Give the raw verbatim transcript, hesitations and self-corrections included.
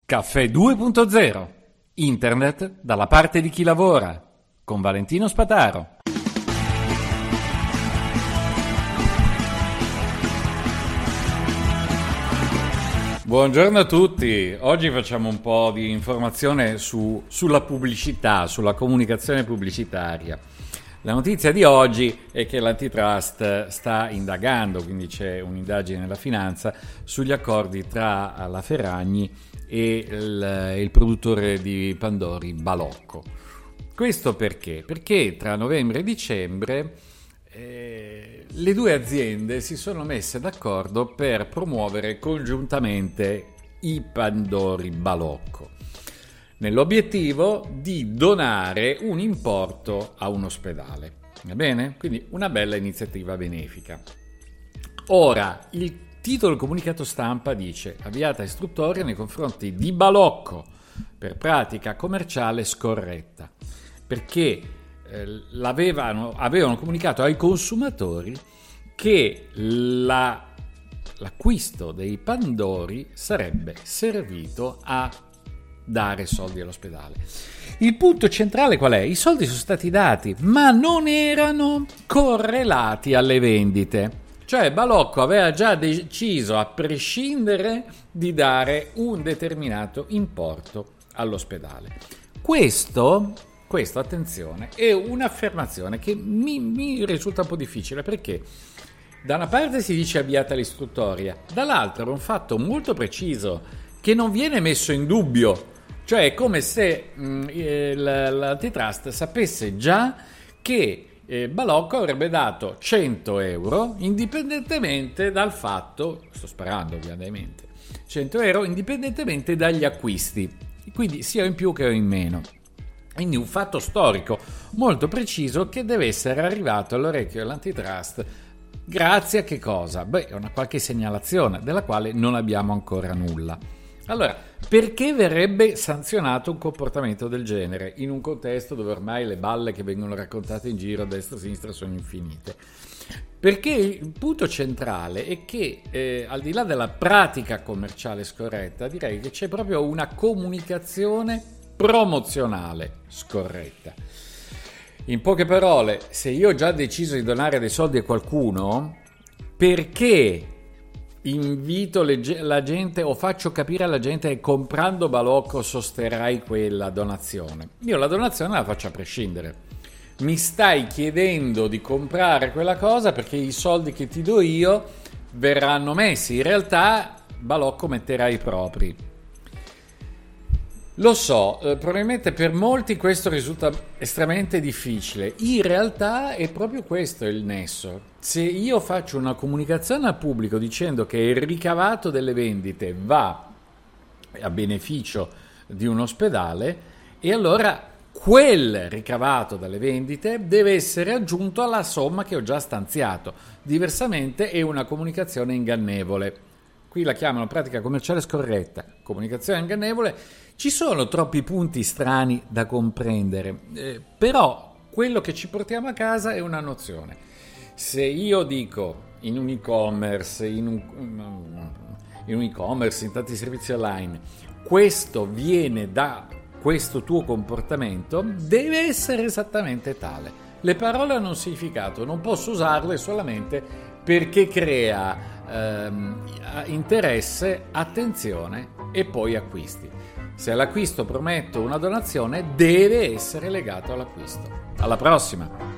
Caffè due punto zero. Internet dalla parte di chi lavora. Con Valentino Spataro. Buongiorno a tutti. Oggi facciamo un po' di informazione su, sulla pubblicità, sulla comunicazione pubblicitaria. La notizia di oggi è che l'antitrust sta indagando, quindi c'è un'indagine nella finanza, sugli accordi tra la Ferragni e il, il produttore di Pandori Balocco. Questo perché? Perché tra novembre e dicembre eh, le due aziende si sono messe d'accordo per promuovere congiuntamente i Pandori Balocco, nell'obiettivo di donare un importo a un ospedale. Va bene? Quindi una bella iniziativa benefica. Ora, il titolo comunicato stampa dice: avviata istruttoria nei confronti di Balocco per pratica commerciale scorretta, perché eh, l'avevano, avevano comunicato ai consumatori che la, l'acquisto dei Pandori sarebbe servito a dare soldi all'ospedale. Il punto centrale qual è? I soldi sono stati dati, ma non erano correlati alle vendite. Cioè Balocco aveva già deciso, a prescindere, di dare un determinato importo all'ospedale. Questo, questo attenzione, è un'affermazione che mi, mi risulta un po' difficile, perché da una parte si dice avviata l'istruttoria, dall'altra è un fatto molto preciso che non viene messo in dubbio. Cioè è come se mh, l'antitrust sapesse già che eh, Balocco avrebbe dato cento euro indipendentemente dal fatto, sto sparando ovviamente, cento euro indipendentemente dagli acquisti, quindi sia in più che in meno. Quindi un fatto storico molto preciso che deve essere arrivato all'orecchio dell'antitrust grazie a che cosa? Beh, una qualche segnalazione della quale non abbiamo ancora nulla. Allora, perché verrebbe sanzionato un comportamento del genere in un contesto dove ormai le balle che vengono raccontate in giro a destra e a sinistra sono infinite? Perché il punto centrale è che eh, al di là della pratica commerciale scorretta, direi che c'è proprio una comunicazione promozionale scorretta. In poche parole, se io ho già deciso di donare dei soldi a qualcuno, perché invito le, la gente o faccio capire alla gente che comprando Balocco sosterrai quella donazione? Io la donazione la faccio a prescindere. Mi stai chiedendo di comprare quella cosa perché i soldi che ti do io verranno messi. In realtà Balocco metterà i propri. Lo so, eh, probabilmente per molti questo risulta estremamente difficile. In realtà è proprio questo il nesso. Se io faccio una comunicazione al pubblico dicendo che il ricavato delle vendite va a beneficio di un ospedale, e allora quel ricavato dalle vendite deve essere aggiunto alla somma che ho già stanziato. Diversamente è una comunicazione ingannevole. Qui la chiamano pratica commerciale scorretta, comunicazione ingannevole. Ci sono troppi punti strani da comprendere, eh, però quello che ci portiamo a casa è una nozione. Se io dico in un e-commerce, in un, in un e-commerce, in tanti servizi online, questo viene da questo tuo comportamento, deve essere esattamente tale. Le parole hanno un significato, non posso usarle solamente perché crea ehm, interesse, attenzione e poi acquisti. Se all'acquisto prometto una donazione, deve essere legato all'acquisto. Alla prossima!